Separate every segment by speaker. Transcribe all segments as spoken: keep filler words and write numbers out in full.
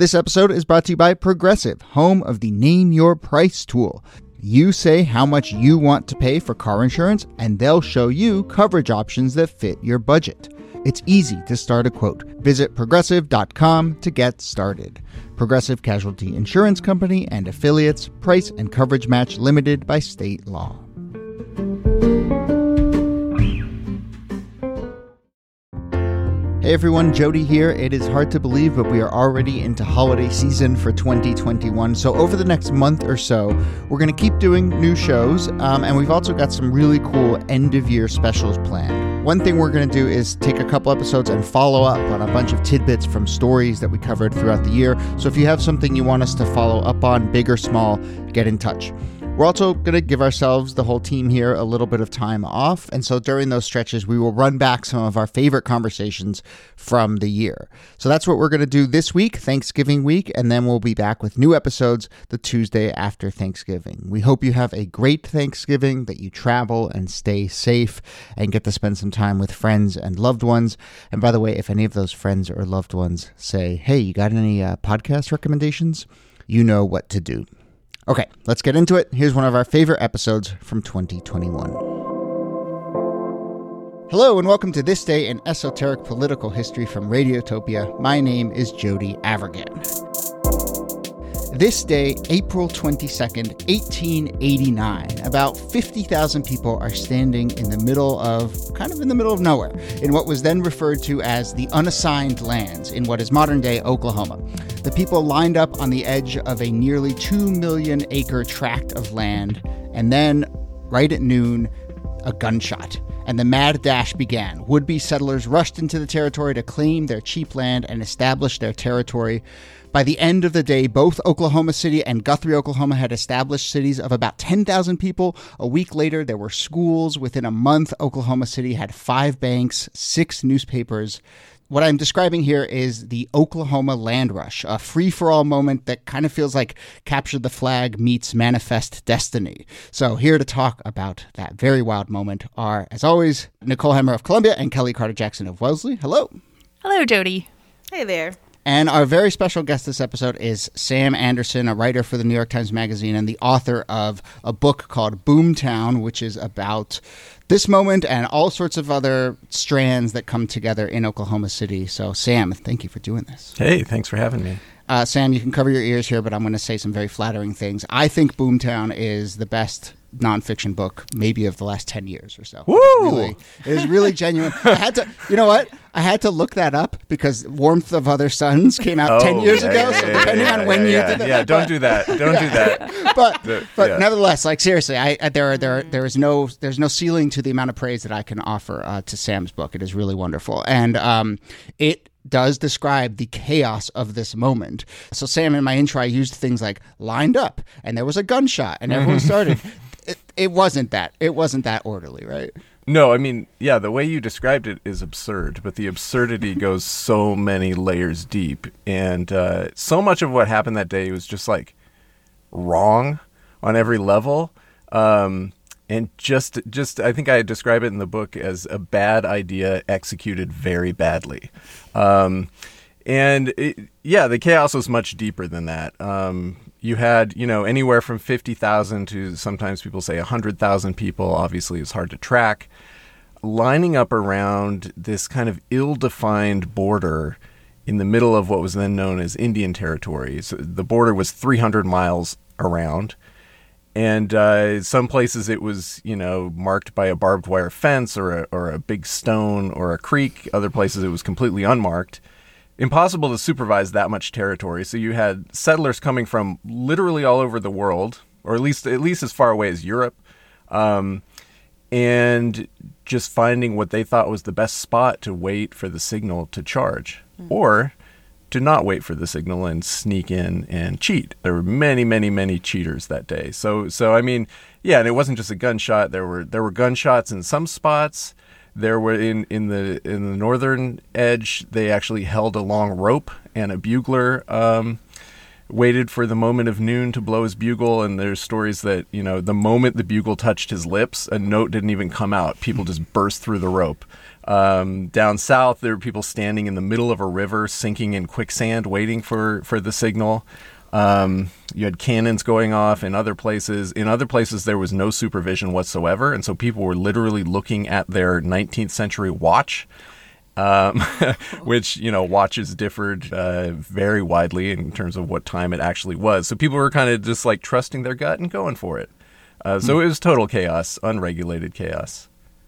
Speaker 1: This episode is brought to you by Progressive, home of the Name Your Price tool. You say how much you want to pay for car insurance, and they'll show you coverage options that fit your budget. It's easy to start a quote. Visit progressive dot com to get started. Progressive Casualty Insurance Company and Affiliates. Price and coverage match limited by state law. Hey everyone, Jody here. It is hard to believe, but we are already into holiday season for twenty twenty-one. So over the next month or so, we're going to keep doing new shows, um, and we've also got some really cool end-of-year specials planned. One thing we're going to do is take a couple episodes and follow up on a bunch of tidbits from stories that we covered throughout the year. So if you have something you want us to follow up on, big or small, get in touch. We're also going to give ourselves, the whole team here, a little bit of time off. And so during those stretches, we will run back some of our favorite conversations from the year. So that's what we're going to do this week, Thanksgiving week, and then we'll be back with new episodes the Tuesday after Thanksgiving. We hope you have a great Thanksgiving, that you travel and stay safe and get to spend some time with friends and loved ones. And by the way, if any of those friends or loved ones say, hey, you got any uh, podcast recommendations? You know what to do. Okay, let's get into it. Here's one of our favorite episodes from twenty twenty-one. Hello and welcome to This Day in Esoteric Political History from Radiotopia. My name is Jody Avirgan. This day, April twenty-second, eighteen eighty-nine, about fifty thousand people are standing in the middle of, kind of in the middle of nowhere, in what was then referred to as the unassigned lands in what is modern-day Oklahoma. The people lined up on the edge of a nearly two million acre tract of land, and then, right at noon, a gunshot. And the mad dash began. Would-be settlers rushed into the territory to claim their cheap land and establish their territory. By the end of the day, both Oklahoma City and Guthrie, Oklahoma had established cities of about ten thousand people. A week later, there were schools. Within a month, Oklahoma City had five banks, six newspapers. What I'm describing here is the Oklahoma Land Rush, a free-for-all moment that kind of feels like Capture the Flag meets Manifest Destiny. So here to talk about that very wild moment are, as always, Nicole Hemmer of Columbia and Kelly Carter-Jackson of Wellesley. Hello.
Speaker 2: Hello, Jody.
Speaker 3: Hey there.
Speaker 1: And our very special guest this episode is Sam Anderson, a writer for the New York Times Magazine and the author of a book called Boomtown, which is about this moment and all sorts of other strands that come together in Oklahoma City. So, Sam, thank you for doing this.
Speaker 4: Hey, thanks for having me.
Speaker 1: Uh, Sam, you can cover your ears here, but I'm going to say some very flattering things. I think Boomtown is the best nonfiction book, maybe of the last ten years or so.
Speaker 4: Woo!
Speaker 1: It really, it is really genuine. I had to, you know what? I had to look that up because Warmth of Other Suns came out
Speaker 4: oh,
Speaker 1: ten years
Speaker 4: yeah,
Speaker 1: ago.
Speaker 4: Yeah,
Speaker 1: so
Speaker 4: yeah,
Speaker 1: depending
Speaker 4: yeah,
Speaker 1: on when
Speaker 4: yeah,
Speaker 1: you
Speaker 4: yeah,
Speaker 1: did that,
Speaker 4: yeah, don't
Speaker 1: but,
Speaker 4: do that. Don't do that.
Speaker 1: but
Speaker 4: the,
Speaker 1: but
Speaker 4: yeah.
Speaker 1: nevertheless, like seriously, I, I there are there are, there is no there's no ceiling to the amount of praise that I can offer uh, to Sam's book. It is really wonderful, and um, it does describe the chaos of this moment. So, Sam, in my intro, I used things like lined up, and there was a gunshot, and everyone started. It, it wasn't that. It wasn't that orderly, right?
Speaker 4: No, I mean, yeah, the way you described it is absurd, but the absurdity goes so many layers deep. And uh, so much of what happened that day was just like wrong on every level. Um, and just, just, I think I describe it in the book as a bad idea executed very badly. Um, and it, yeah, the chaos was much deeper than that. Um, You had, you know, anywhere from fifty thousand to sometimes people say one hundred thousand people, obviously is hard to track, lining up around this kind of ill-defined border in the middle of what was then known as Indian Territory. So the border was three hundred miles around. And uh, some places it was, you know, marked by a barbed wire fence or a, or a big stone or a creek. Other places it was completely unmarked. Impossible to supervise that much territory. So you had settlers coming from literally all over the world, or at least at least as far away as Europe, um, and just finding what they thought was the best spot to wait for the signal to charge, mm. or to not wait for the signal and sneak in and cheat. There were many, many, many cheaters that day. So, so I mean, yeah, and it wasn't just a gunshot. There were there were gunshots in some spots. There were in, in the in the northern edge, they actually held a long rope and a bugler um, waited for the moment of noon to blow his bugle, and there's stories that, you know, the moment the bugle touched his lips, a note didn't even come out. People just burst through the rope. Um, down south, there were people standing in the middle of a river, sinking in quicksand, waiting for, for the signal. Um, you had cannons going off in other places. In other places, there was no supervision whatsoever, and so people were literally looking at their nineteenth century watch, um, which, you know, watches differed uh, very widely in terms of what time it actually was. So people were kind of just like trusting their gut and going for it. Uh, so it was total chaos, unregulated chaos.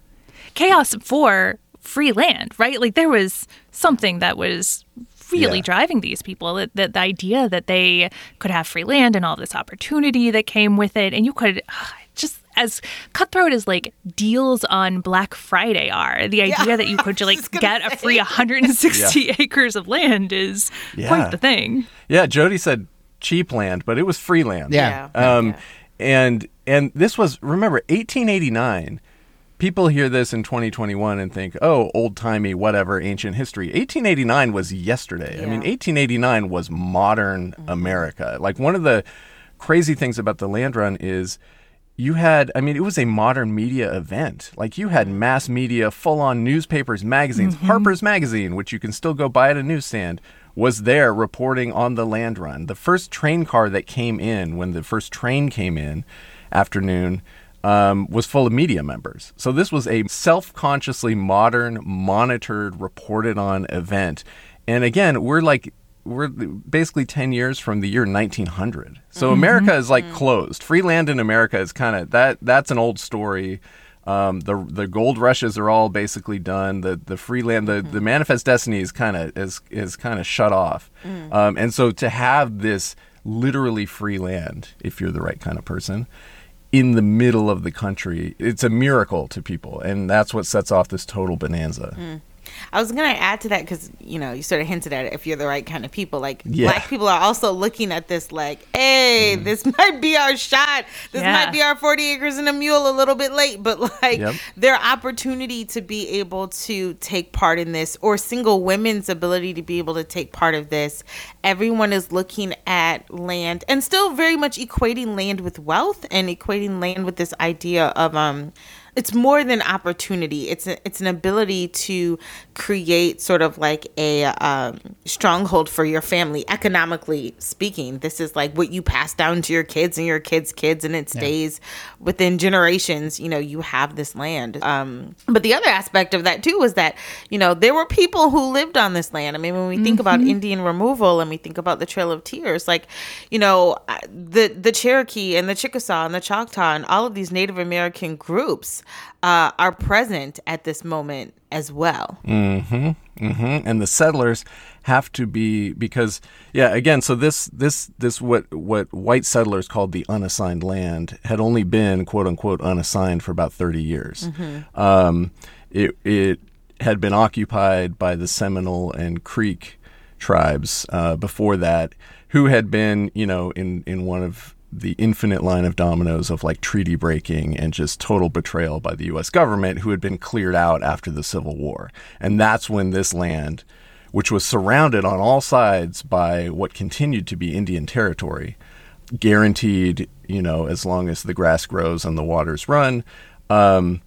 Speaker 2: Chaos for free land, right? Like there was something that was really
Speaker 4: Yeah.
Speaker 2: driving these people, that, that the idea that they could have free land and all this opportunity that came with it. And you could uh, just as cutthroat as like deals on Black Friday are, the idea
Speaker 3: Yeah,
Speaker 2: that you could
Speaker 3: I was
Speaker 2: like
Speaker 3: just
Speaker 2: get
Speaker 3: gonna
Speaker 2: a free
Speaker 3: say.
Speaker 2: one hundred sixty
Speaker 4: Yeah.
Speaker 2: acres of land is
Speaker 4: Yeah.
Speaker 2: quite the thing.
Speaker 4: Yeah, Jody said cheap land, but it was free land.
Speaker 1: Yeah.
Speaker 4: Um,
Speaker 3: Yeah.
Speaker 4: And and this was, remember, eighteen eighty-nine. People hear this in twenty twenty-one and think, oh, old-timey, whatever, ancient history. eighteen eighty-nine was yesterday. I mean,
Speaker 3: Yeah.
Speaker 4: eighteen eighty-nine was modern America. Like, one of the crazy things about the land run is you had, I mean, it was a modern media event. Like, you had mass media, full-on newspapers, magazines. Harper's Magazine, which you can still go buy at a newsstand, was there reporting on the land run. The first train car that came in, when the first train came in, afternoon, um, was full of media members. So this was a self-consciously modern, monitored, reported on event. And again, we're like, we're basically ten years from the year nineteen hundred. So America is like closed. Free land in America is kind of, that. that's an old story. Um, the the gold rushes are all basically done. The the free land, the, the manifest destiny is kind of is is kind of shut off. Um, and so to have this literally free land, if you're the right kind of person, in the middle of the country, it's a miracle to people, and that's what sets off this total bonanza.
Speaker 3: I was going to add to that because, you know, you sort of hinted at it, if you're the right kind of people. Like,
Speaker 4: Yeah.
Speaker 3: Black people are also looking at this like, hey, this might be our shot. This
Speaker 2: Yeah.
Speaker 3: might be our forty acres and a mule a little bit late. But, like,
Speaker 4: Yep.
Speaker 3: their opportunity to be able to take part in this, or single women's ability to be able to take part of this, everyone is looking at land and still very much equating land with wealth and equating land with this idea of, um, it's more than opportunity. It's a, it's an ability to create sort of like a um, stronghold for your family, economically speaking. This is like what you pass down to your kids and your kids' kids, and it stays within generations. You know, you have this land. Um, but the other aspect of that too was that, you know, there were people who lived on this land. I mean, when we think about Indian removal and we think about the Trail of Tears, like, you know, the the Cherokee and the Chickasaw and the Choctaw and all of these Native American groups uh, are present at this moment as well.
Speaker 4: Mm-hmm. Mm-hmm. And the settlers have to be, because, yeah, again, so this this this what what white settlers called the unassigned land had only been, quote unquote, unassigned for about thirty years.
Speaker 3: Mm-hmm.
Speaker 4: Um, it it had been occupied by the Seminole and Creek tribes uh, before that, who had been, you know, in in one of the infinite line of dominoes of like treaty breaking and just total betrayal by the U S government, who had been cleared out after the Civil War. And that's when this land, which was surrounded on all sides by what continued to be Indian territory, guaranteed, you know, as long as the grass grows and the waters run, um,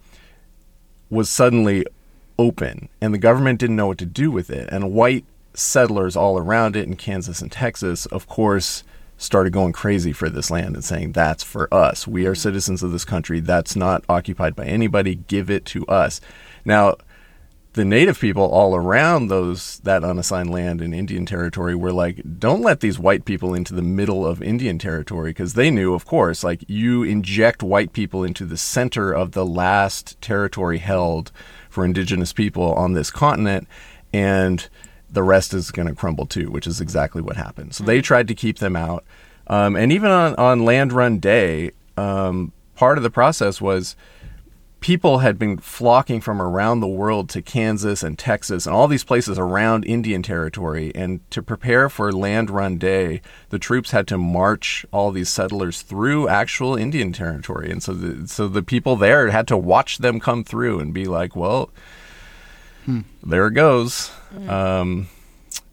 Speaker 4: was suddenly open. And the government didn't know what to do with it. And white settlers all around it in Kansas and Texas, of course, started going crazy for this land and saying, that's for us. We are citizens of this country. That's not occupied by anybody. Give it to us. Now, the native people all around those that unassigned land in Indian territory were like, don't let these white people into the middle of Indian territory, because they knew, of course, like, you inject white people into the center of the last territory held for indigenous people on this continent, and the rest is going to crumble too, which is exactly what happened. So they tried to keep them out. Um, and even on, on Land Run Day, um, part of the process was people had been flocking from around the world to Kansas and Texas and all these places around Indian territory. And to prepare for Land Run Day, the troops had to march all these settlers through actual Indian territory. And so the, so the people there had to watch them come through and be like, well, Hmm. there it goes. Um,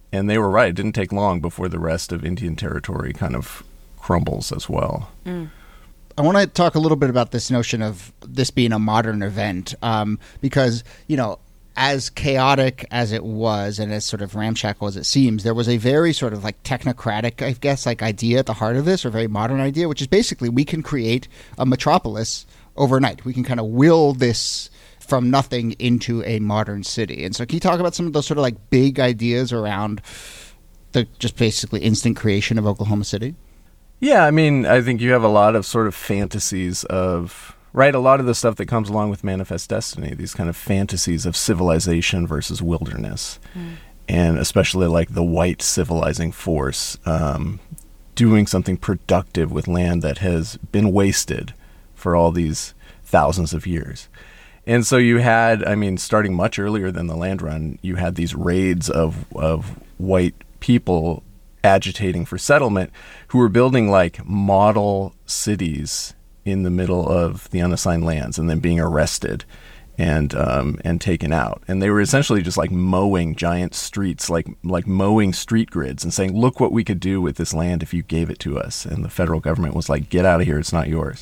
Speaker 4: and they were right. It didn't take long before the rest of Indian Territory kind of crumbles as well.
Speaker 3: Mm.
Speaker 1: I want to talk a little bit about this notion of this being a modern event, um, because, you know, as chaotic as it was and as sort of ramshackle as it seems, there was a very sort of like technocratic, I guess, like idea at the heart of this, or very modern idea, which is basically we can create a metropolis overnight. We can kind of will this from nothing into a modern city. And so can you talk about some of those sort of like big ideas around the just basically instant creation of Oklahoma City?
Speaker 4: Yeah, I mean, I think you have a lot of sort of fantasies of... Right, a lot of the stuff that comes along with Manifest Destiny, these kind of fantasies of civilization versus wilderness, mm. and especially like the white civilizing force um, doing something productive with land that has been wasted for all these thousands of years. And so you had, I mean, starting much earlier than the land run, you had these raids of of white people agitating for settlement who were building like model cities in the middle of the unassigned lands and then being arrested and um, and taken out. And they were essentially just like mowing giant streets, like like mowing street grids and saying, look what we could do with this land if you gave it to us. And the federal government was like, get out of here, it's not yours.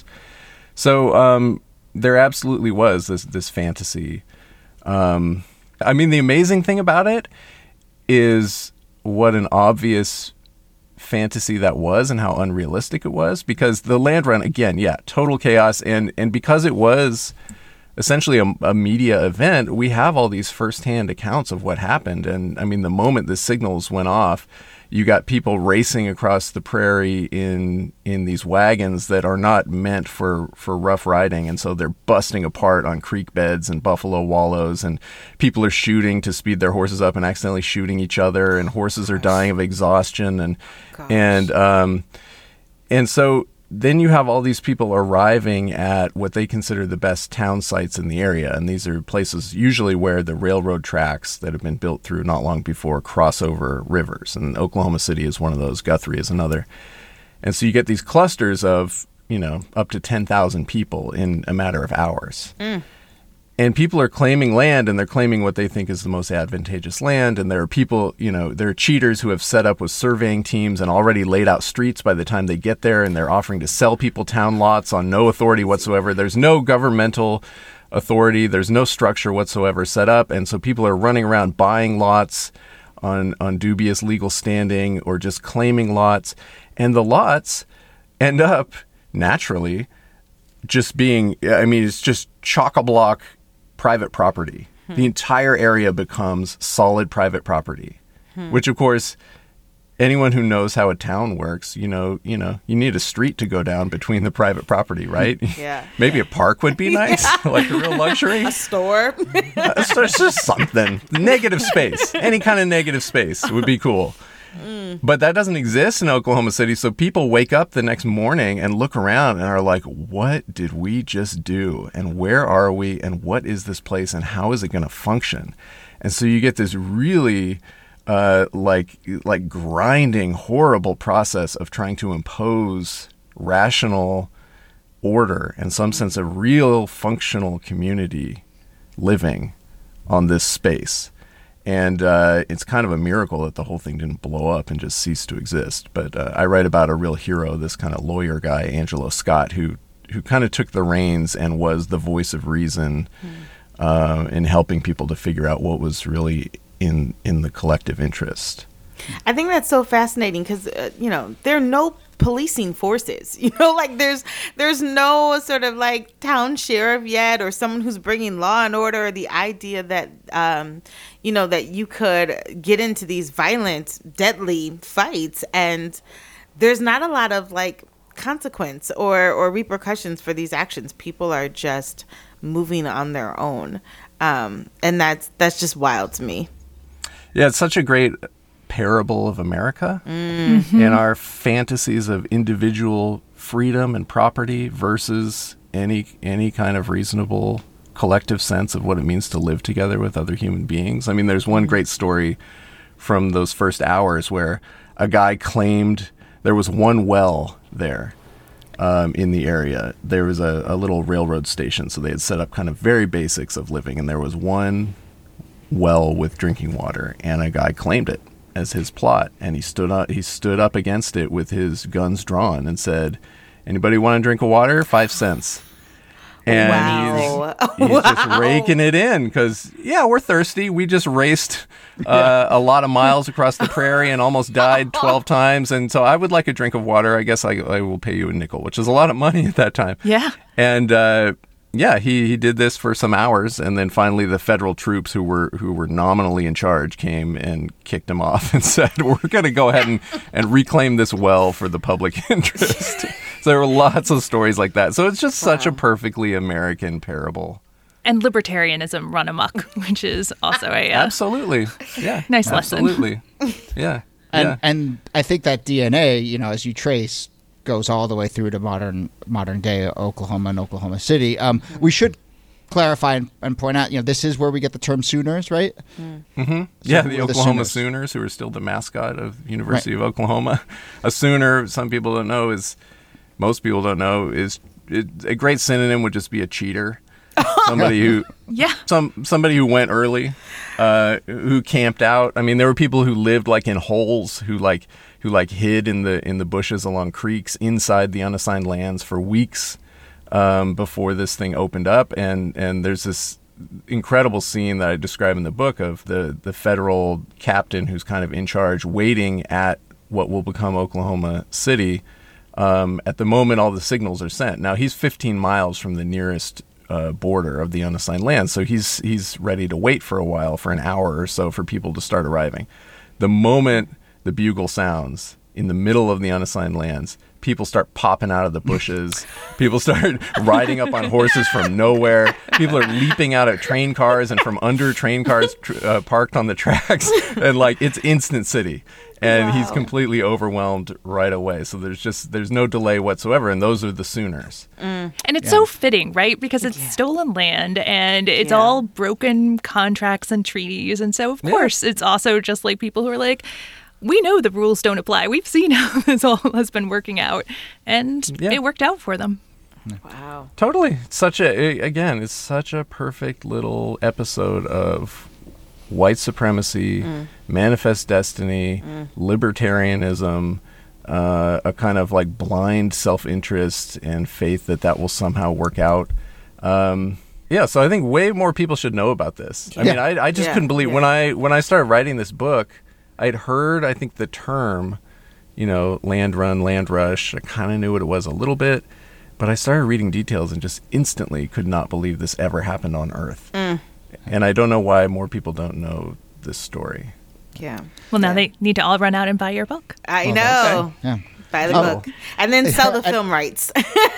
Speaker 4: So um, there absolutely was this, this fantasy. Um, I mean, the amazing thing about it is what an obvious fantasy that was and how unrealistic it was, because the land run, again, yeah, total chaos. And, and because it was essentially a, a media event, we have all these firsthand accounts of what happened. And I mean, the moment the signals went off, you got people racing across the prairie in in these wagons that are not meant for, for rough riding. And so they're busting apart on creek beds and buffalo wallows, and people are shooting to speed their horses up and accidentally shooting each other, and horses are dying of exhaustion. And Gosh. and um, and so then you have all these people arriving at what they consider the best town sites in the area. And these are places usually where the railroad tracks that have been built through not long before cross over rivers. And Oklahoma City is one of those. Guthrie is another. And so you get these clusters of, you know, up to ten thousand people in a matter of hours. Mm. And people are claiming land, and they're claiming what they think is the most advantageous land. And there are people, you know, there are cheaters who have set up with surveying teams and already laid out streets by the time they get there, and they're offering to sell people town lots on no authority whatsoever. There's no governmental authority. There's no structure whatsoever set up. And so people are running around buying lots on, on dubious legal standing or just claiming lots. And the lots end up naturally just being, I mean, it's just chock-a-block private property. Hmm. The entire area becomes solid private property, hmm. which of course, anyone who knows how a town works, you know, you know, you need a street to go down between the private property, right?
Speaker 3: Yeah.
Speaker 4: Maybe a park would be nice, yeah. like a real luxury.
Speaker 3: A store.
Speaker 4: uh, so it's just something. Negative space. Any kind of negative space would be cool. Mm. But that doesn't exist in Oklahoma City. So people wake up the next morning and look around and are like, what did we just do? And where are we? And what is this place? And how is it going to function? And so you get this really uh, like like grinding, horrible process of trying to impose rational order and some sense of real functional community living on this space. And uh, it's kind of a miracle that the whole thing didn't blow up and just cease to exist. But uh, I write about a real hero, this kind of lawyer guy, Angelo Scott, who who kind of took the reins and was the voice of reason mm. uh, in helping people to figure out what was really in in the collective interest.
Speaker 3: I think that's so fascinating because, uh, you know, there are no policing forces, you know, like there's there's no sort of like town sheriff yet or someone who's bringing law and order, or the idea that, um, you know, that you could get into these violent, deadly fights and there's not a lot of like consequence or, or repercussions for these actions. People are just moving on their own. Um, and that's that's just wild to me.
Speaker 4: Yeah, it's such a great parable of America
Speaker 3: mm-hmm.
Speaker 4: and our fantasies of individual freedom and property versus any any kind of reasonable collective sense of what it means to live together with other human beings. I mean, there's one great story from those first hours where a guy claimed there was one well there um, in the area. There was a, a little railroad station, so they had set up kind of very basics of living, and there was one well with drinking water, and a guy claimed it. as his plot, and he stood up. He stood up against it with his guns drawn and said, "Anybody want a drink of water? Five cents." And
Speaker 3: Wow.
Speaker 4: he's, he's
Speaker 3: Wow.
Speaker 4: just raking it in because, yeah, we're thirsty. We just raced uh, a lot of miles across the prairie and almost died twelve times. And so I would like a drink of water. I guess I, I will pay you a nickel, which is a lot of money at that time.
Speaker 2: Yeah.
Speaker 4: And uh, yeah, he, he did this for some hours. And then finally the federal troops who were who were nominally in charge came and kicked him off and said, we're going to go ahead and, and reclaim this well for the public interest. So there were lots of stories like that. So it's just wow. such a perfectly American parable.
Speaker 2: And libertarianism run amok, which is also a uh,
Speaker 4: absolutely, yeah,
Speaker 2: nice lesson.
Speaker 4: Absolutely, yeah.
Speaker 1: And
Speaker 4: yeah.
Speaker 1: and I think that D N A, you know, as you trace, goes all the way through to modern modern day Oklahoma and Oklahoma City. Um, we should clarify and, and point out, you know, this is where we get the term Sooners, right?
Speaker 4: Mm-hmm. So yeah, the Oklahoma the Sooners. Sooners, who are still the mascot of University right. of Oklahoma. A Sooner, some people don't know, is most people don't know is it, a great synonym would just be a cheater. Somebody who,
Speaker 2: yeah,
Speaker 4: some somebody who went early, uh, who camped out. I mean, there were people who lived like in holes, who like who like hid in the in the bushes along creeks inside the unassigned lands for weeks um, before this thing opened up. And and there's this incredible scene that I describe in the book of the the federal captain who's kind of in charge, waiting at what will become Oklahoma City. Um, at the moment, all the signals are sent. Now he's fifteen miles from the nearest Uh, border of the unassigned land. So he's he's ready to wait for a while, for an hour or so, for people to start arriving. The moment the bugle sounds in the middle of the unassigned lands, people start popping out of the bushes. People start riding up on horses from nowhere. People are leaping out of train cars and from under train cars tr- uh, parked on the tracks. And like, it's instant city. And wow. he's completely overwhelmed right away. So there's just, there's no delay whatsoever. And those are the Sooners.
Speaker 2: Mm. And it's
Speaker 1: yeah.
Speaker 2: so fitting, right? Because it's yeah. stolen land and it's yeah. all broken contracts and treaties. And so, of yeah. course, it's also just like people who are like, we know the rules don't apply. We've seen how this all has been working out. And yeah. it worked out for them.
Speaker 3: Wow.
Speaker 4: Totally. It's such a, again, it's such a perfect little episode of white supremacy, mm. manifest destiny, mm. libertarianism, uh, a kind of like blind self-interest and faith that that will somehow work out. Um, yeah, so I think way more people should know about this. I yeah. mean, I, I just
Speaker 3: yeah.
Speaker 4: couldn't believe
Speaker 3: yeah.
Speaker 4: when I when I started writing this book, I'd heard, I think, the term, you know, land run, land rush. I kind of knew what it was a little bit, but I started reading details and just instantly could not believe this ever happened on Earth. Mm. And I don't know why more people don't know this story.
Speaker 3: Yeah.
Speaker 2: Well, now
Speaker 3: yeah.
Speaker 2: they need to all run out and buy your book.
Speaker 3: I
Speaker 1: oh,
Speaker 3: know.
Speaker 1: Okay. Yeah.
Speaker 3: Buy the
Speaker 1: oh.
Speaker 3: book. And then sell the film rights.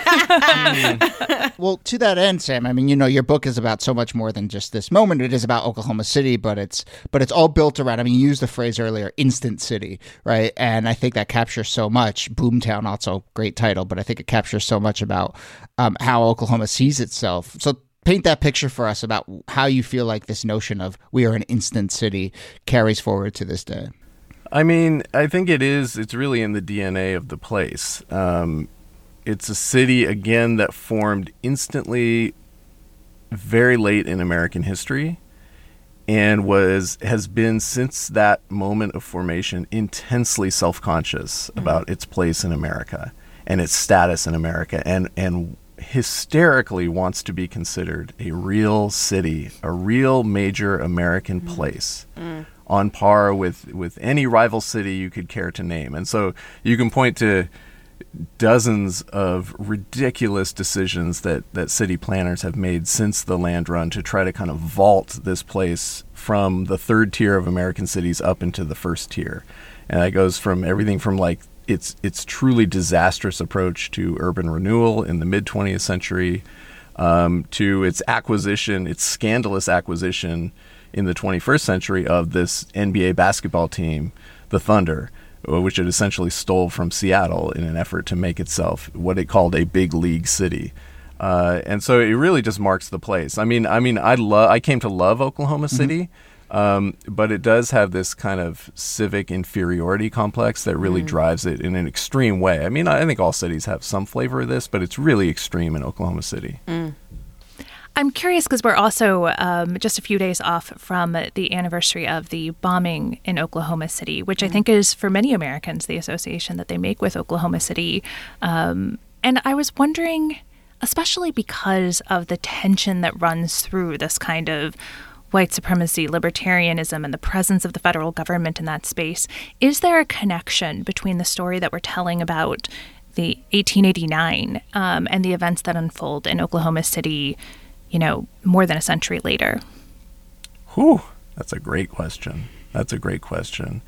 Speaker 1: Well, to that end, Sam, I mean, you know, your book is about so much more than just this moment. It is about Oklahoma City, but it's but it's all built around, I mean, you used the phrase earlier, instant city, right? And I think that captures so much. Boomtown, also great title, but I think it captures so much about um, how Oklahoma sees itself. So paint that picture for us about how you feel like this notion of we are an instant city carries forward to this day.
Speaker 4: I mean, I think it is, it's really in the D N A of the place. Um, it's a city, again, that formed instantly very late in American history and was has been, since that moment of formation, intensely self-conscious mm-hmm. about its place in America and its status in America, and, and hysterically wants to be considered a real city, a real major American mm-hmm. place. Mm. on par with, with any rival city you could care to name. And so you can point to dozens of ridiculous decisions that, that city planners have made since the land run to try to kind of vault this place from the third tier of American cities up into the first tier. And that goes from everything from like its its truly disastrous approach to urban renewal in the mid-twentieth century um, to its acquisition, its scandalous acquisition in the twenty-first century of this N B A basketball team, the Thunder, which it essentially stole from Seattle in an effort to make itself what it called a big league city. Uh, and so it really just marks the place. I mean, I mean, I love. I came to love Oklahoma City, mm-hmm. um, but it does have this kind of civic inferiority complex that really mm. drives it in an extreme way. I mean, I think all cities have some flavor of this, but it's really extreme in Oklahoma City.
Speaker 2: Mm. I'm curious because we're also um, just a few days off from the anniversary of the bombing in Oklahoma City, which mm-hmm. I think is, for many Americans, the association that they make with Oklahoma City. Um, and I was wondering, especially because of the tension that runs through this kind of white supremacy, libertarianism, and the presence of the federal government in that space, is there a connection between the story that we're telling about the eighteen eighty-nine um, and the events that unfold in Oklahoma City, you know, more than a century later?
Speaker 4: Whew, that's a great question. That's a great question.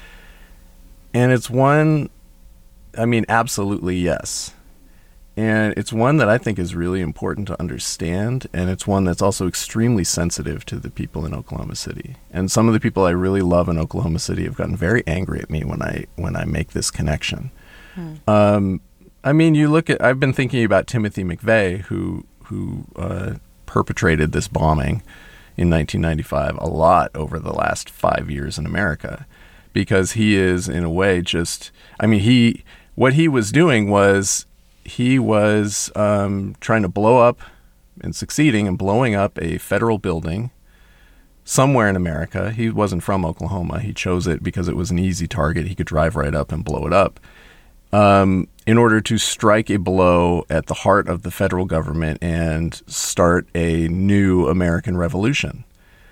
Speaker 4: And it's one, I mean, absolutely yes. And it's one that I think is really important to understand, and it's one that's also extremely sensitive to the people in Oklahoma City. And some of the people I really love in Oklahoma City have gotten very angry at me when I when I make this connection. Hmm. Um, I mean, you look at, I've been thinking about Timothy McVeigh, who who uh, perpetrated this bombing in nineteen ninety-five a lot over the last five years in America, because he is, in a way, just, I mean, he what he was doing was he was um, trying to blow up and succeeding in blowing up a federal building somewhere in America. He wasn't from Oklahoma. He chose it because it was an easy target. He could drive right up and blow it up. Um, in order to strike a blow at the heart of the federal government and start a new American revolution.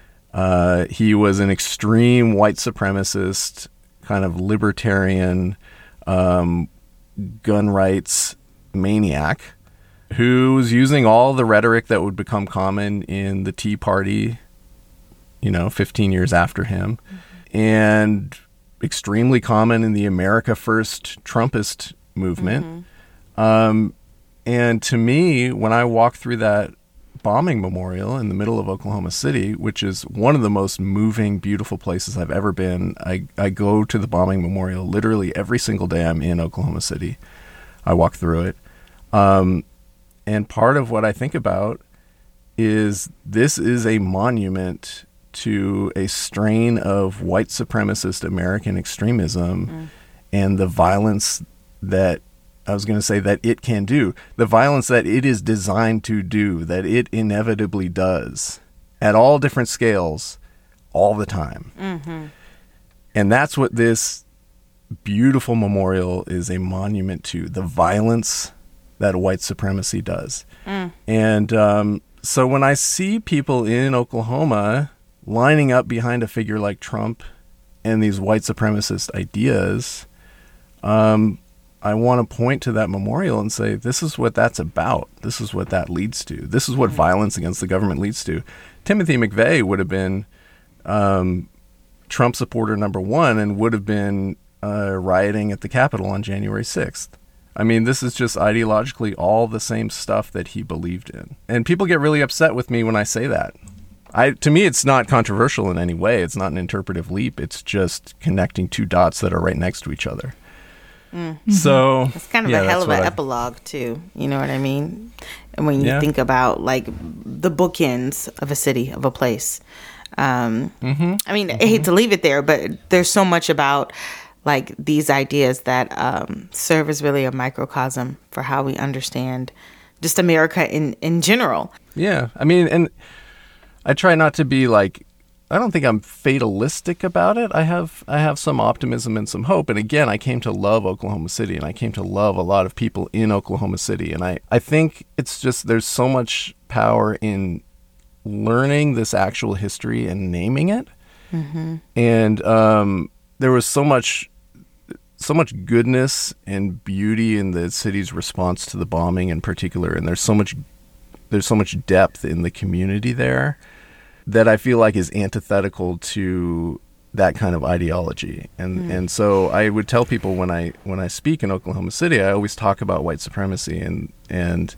Speaker 4: Uh, he was an extreme white supremacist, kind of libertarian, um, gun rights maniac who was using all the rhetoric that would become common in the Tea Party, you know, fifteen years after him, mm-hmm. and extremely common in the America First Trumpist movement. Mm-hmm. Um, and to me, when I walk through that bombing memorial in the middle of Oklahoma City, which is one of the most moving, beautiful places I've ever been, I, I go to the bombing memorial literally every single day I'm in Oklahoma City. I walk through it. Um, and part of what I think about is this is a monument to a strain of white supremacist American extremism mm. and the violence that I was going to say that it can do, the violence that it is designed to do, that it inevitably does at all different scales all the time. Mm-hmm. And that's what this beautiful memorial is a monument to, the violence that white supremacy does. Mm. And um, so when I see people in Oklahoma lining up behind a figure like Trump and these white supremacist ideas, um, I want to point to that memorial and say, this is what that's about. This is what that leads to. This is what violence against the government leads to. Timothy McVeigh would have been um, Trump supporter number one and would have been uh, rioting at the Capitol on January sixth. I mean, this is just ideologically all the same stuff that he believed in. And people get really upset with me when I say that. I, to me, it's not controversial in any way. It's not an interpretive leap. It's just connecting two dots that are right next to each other. Mm-hmm. So
Speaker 3: it's kind of
Speaker 4: yeah,
Speaker 3: a hell of an
Speaker 4: I,
Speaker 3: epilogue too. You know what I mean? And when you
Speaker 4: yeah.
Speaker 3: think about like the bookends of a city, of a place. Um, mm-hmm. I mean, mm-hmm. I hate to leave it there, but there's so much about like these ideas that um, serve as really a microcosm for how we understand just America in, in general.
Speaker 4: Yeah. I mean, and I try not to be like, I don't think I'm fatalistic about it. I have I have some optimism and some hope. And again, I came to love Oklahoma City, and I came to love a lot of people in Oklahoma City. And I, I think it's just there's so much power in learning this actual history and naming it. Mm-hmm. And um, there was so much so much goodness and beauty in the city's response to the bombing in particular. And there's so much there's so much depth in the community there that I feel like is antithetical to that kind of ideology. And mm. and so I would tell people when I when I speak in Oklahoma City, I always talk about white supremacy, and and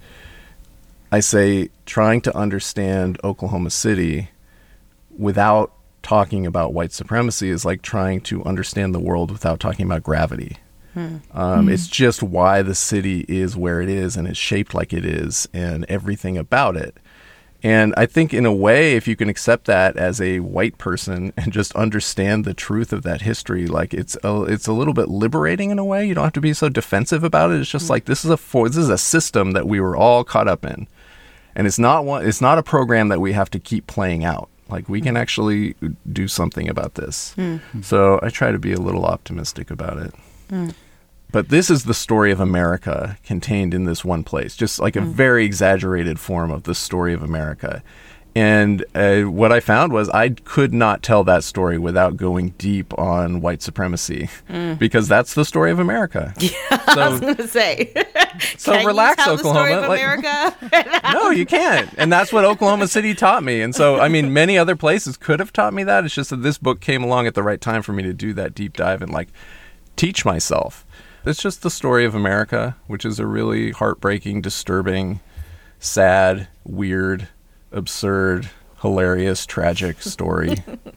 Speaker 4: I say trying to understand Oklahoma City without talking about white supremacy is like trying to understand the world without talking about gravity. Mm. Um, mm. It's just why the city is where it is and is shaped like it is and everything about it. And I think in a way, if you can accept that as a white person and just understand the truth of that history, like it's a, it's a little bit liberating in a way. You don't have to be so defensive about it. It's just mm-hmm. like this is a for, this is a system that we were all caught up in. And it's not one, it's not a program that we have to keep playing out. Like, we can actually do something about this. Mm. So I try to be a little optimistic about it. Mm. But this is the story of America contained in this one place, just like a mm. very exaggerated form of the story of America. And uh, what I found was I could not tell that story without going deep on white supremacy, mm. because that's the story of America.
Speaker 3: Yeah, so, I was going to say.
Speaker 4: So
Speaker 3: Can
Speaker 4: relax,
Speaker 3: you tell
Speaker 4: Oklahoma.
Speaker 3: The story of
Speaker 4: like,
Speaker 3: America?
Speaker 4: No, you can't. And that's what Oklahoma City taught me. And so, I mean, many other places could have taught me that. It's just that this book came along at the right time for me to do that deep dive and like teach myself. It's just the story of America, which is a really heartbreaking, disturbing, sad, weird, absurd, hilarious, tragic story.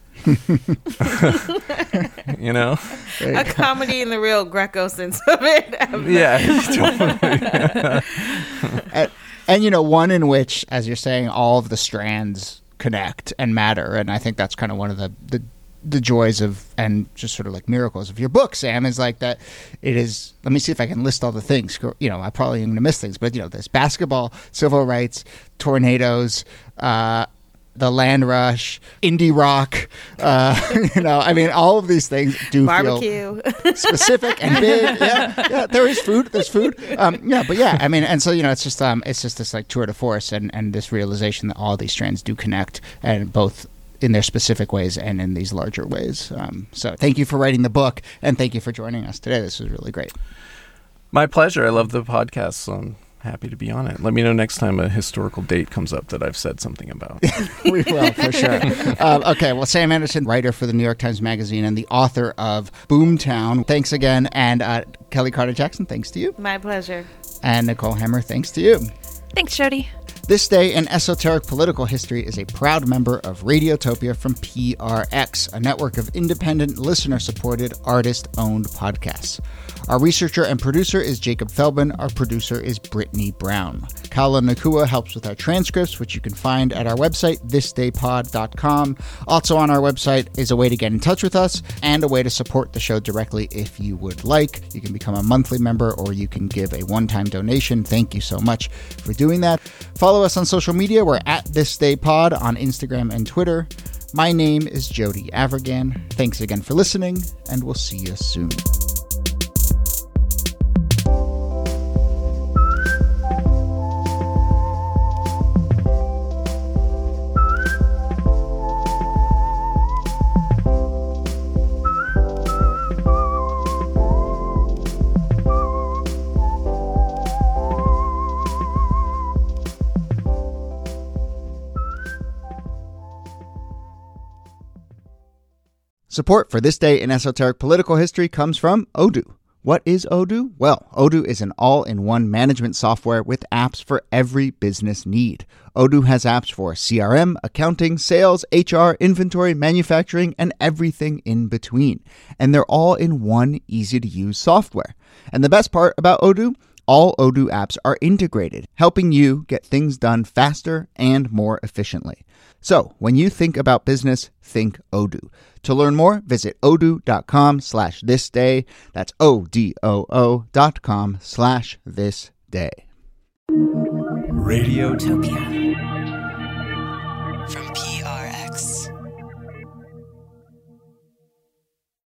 Speaker 4: You know?
Speaker 3: A comedy in the real Greco sense of it.
Speaker 4: Yeah, totally.
Speaker 1: and, and, you know, one in which, as you're saying, all of the strands connect and matter. And I think that's kind of one of the, the the joys of, and just sort of like miracles of your book, Sam, is like that it is, let me see if I can list all the things. You know, I probably am going to miss things, but, you know, there's basketball, civil rights, tornadoes, uh, the land rush, indie rock, uh, you know, I mean, all of these things do
Speaker 3: Barbecue.
Speaker 1: Feel specific and big. Yeah, yeah, there is food. There's food. Um, yeah, but yeah, I mean, and so, you know, it's just, um, it's just this like tour de force and, and this realization that all these strands do connect, and both in their specific ways and in these larger ways. Um, so thank you for writing the book, and thank you for joining us today. This was really great.
Speaker 4: My pleasure. I love the podcast, so I'm happy to be on it. Let me know next time a historical date comes up that I've said something about.
Speaker 1: We will, for sure. um, okay, well, Sam Anderson, writer for the New York Times Magazine and the author of Boomtown. Thanks again. And uh, Kelly Carter-Jackson, thanks to you.
Speaker 3: My pleasure.
Speaker 1: And Nicole Hammer, thanks to you.
Speaker 2: Thanks, Jody.
Speaker 1: This Day in Esoteric Political History is a proud member of Radiotopia from P R X, a network of independent, listener-supported, artist-owned podcasts. Our researcher and producer is Jacob Feldman. Our producer is Brittany Brown. Kala Nakua helps with our transcripts, which you can find at our website, this day pod dot com. Also on our website is a way to get in touch with us and a way to support the show directly if you would like. You can become a monthly member or you can give a one-time donation. Thank you so much for doing that. Follow us on social media. We're at ThisDayPod on Instagram and Twitter. My name is Jody Avirgan. Thanks again for listening, and we'll see you soon. Support for This Day in Esoteric Political History comes from Odoo. What is Odoo? Well, Odoo is an all-in-one management software with apps for every business need. Odoo has apps for C R M, accounting, sales, H R, inventory, manufacturing, and everything in between. And they're all in one easy-to-use software. And the best part about Odoo? All Odoo apps are integrated, helping you get things done faster and more efficiently. So, when you think about business, think Odoo. To learn more, visit odoo.com slash this day. That's O-D-O-O dot com slash this day.
Speaker 5: Radiotopia.